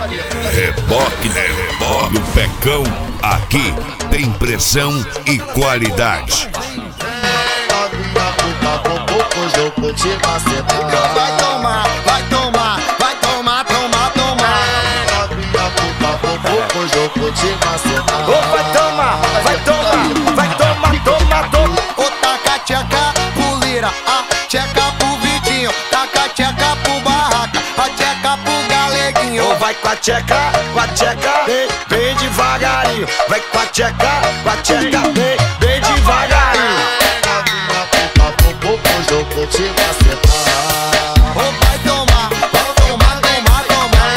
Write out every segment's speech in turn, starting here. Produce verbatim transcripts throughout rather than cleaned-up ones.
Reboque, reboque, no Pecão, aqui tem pressão e qualidade. Vai tomar, vai tomar, vai tomar, tomar, tomar. Ô, vai tomar, vai tomar, vai tomar, tomar, tomar. Ô, taca a tcheca pro Lira, a tcheca pro Vidinho, taca a tcheca pro Barraca, a tcheca pro Galeguinho. Ô, vai com a tcheca, com a tcheca, bem, bem devagarinho. Vai com a tcheca, com a tcheca, bem, bem devagarinho. Ô, vai tomar, vai tomar, tomar, tomar.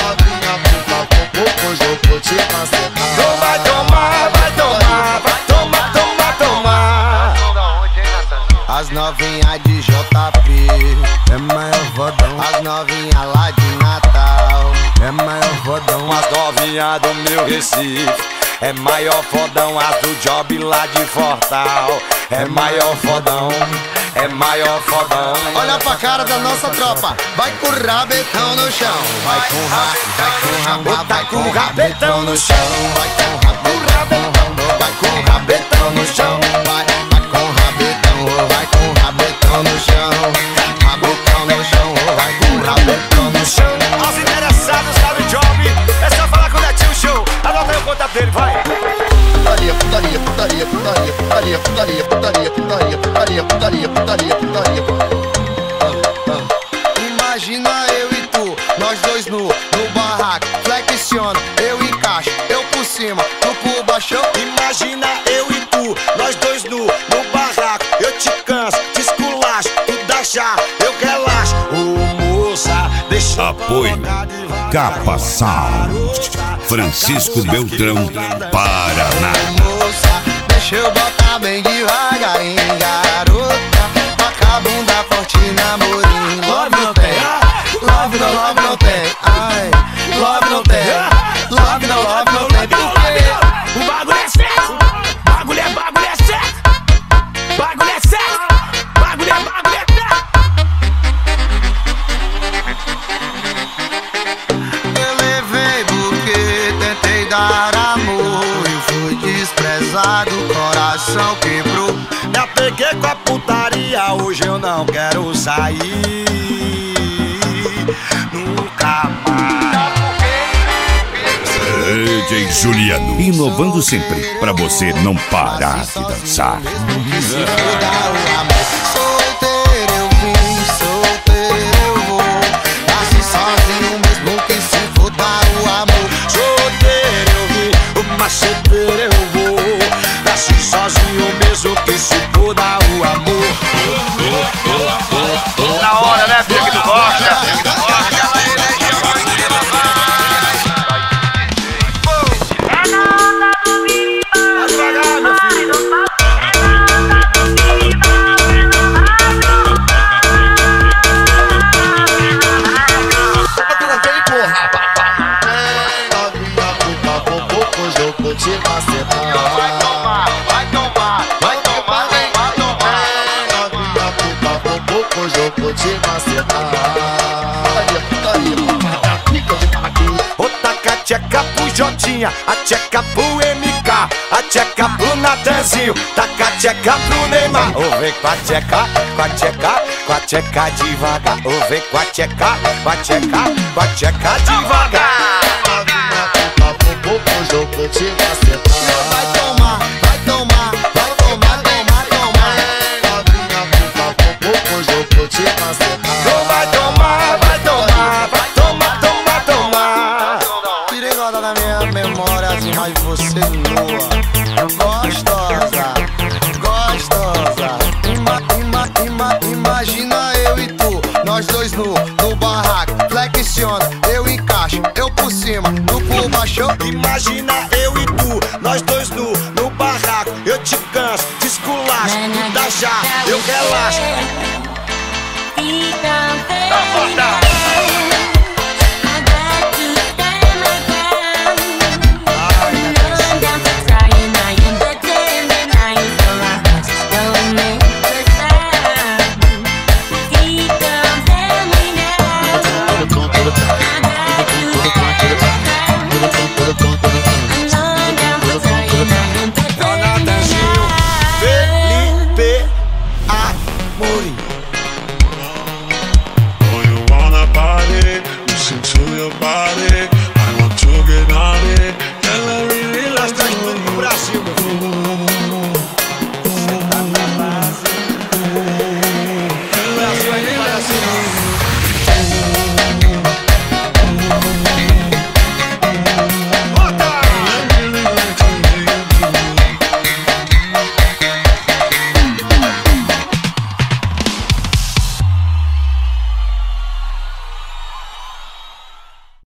Ô, vai tomar, vai tomar, vai tomar, tomar, tomar. As novinhas de J P é maior fodão. As novinhas lá de Natal é maior fodão. As novinhas do meu Recife é maior fodão. As do Job lá de Fortal é maior fodão, é maior fodão. Olha pra cara da nossa tropa, vai com o rabetão no chão. Vai com o ra, vai com o raba, vai com o rabetão no chão. Vai com o rabetão, vai com o rabetão no chão. Vai, vai com o rabetão, vai com o rabetão no chão. Rabetão no chão, vai com o rabetão no chão. Aos interessados lá do Job, é só falar com o Netinho Show. Anota aí o contato dele, vai. Putaria, putaria, putaria, putaria, putaria, putaria, putaria, putaria, putaria, putaria, putaria, putaria. Imagina eu e tu, nós dois nu, no barraco, flexiona, eu encaixo, eu por cima, tu por baixo. Imagina eu e tu, nós dois nu, no barraco. Eu te canso, te esculacho, tu dá chá, eu relaxo. Ô moça, deixa. Apoio Capa Sound, Francisco Beltrão, Paraná. Moça, deixa eu botar bem devagarinho, garota, taca a bunda forte namorinho. Love não tem, love não, love não tem, ai, love não tem, love não, love não tem. O bagulho é certo, bagulho é bagulho é certo, bagulho é certo, bagulho é bagulho é certo. Eu levei buquê, tentei dar amor, eu fui desprezado, coração quebrou. Já peguei com a putaria, hoje eu não quero sair nunca mais. D J Juliano, inovando sempre, pra você não parar de dançar. Que se foda o amor. Solteiro eu vim, solteiro eu vou. Nasci sozinho mesmo que se foda o amor. Solteiro eu vim, uma solteira eu vou. Nasci sozinho mesmo que se foda o amor. Na hora, né, filho que tu gosta? Vai tomar, vai tomar, vai tomar, vai tomar. Ô, taca a tcheca pro Jotinha, a tcheca pro M K, a tcheca pro Natanzinho, taca a tcheca pro Neymar. Ô, vem com a tcheca, com a tcheca, com a tcheca devagar. Ô, vem com a tcheca, com a tcheca, com a tcheca devagar. Vai tomar, vai tomar, vai tomar, tomar, tomar. Ô, vai tomar, vai tomar, vai tomar, tomar, tomar. Tirei nota da minha memória, as imagens de você nua. Gostosa, gostosa. Ima, ima, ima, imagina eu e tu, nós dois nu, no barraco, flexiona, eu encaixo, eu por cima, tu por baixo. Imagina eu e tu, nós dois nu, no barraco. Eu te canso, te esculacho, tu dá já, eu relaxo. Fica feia.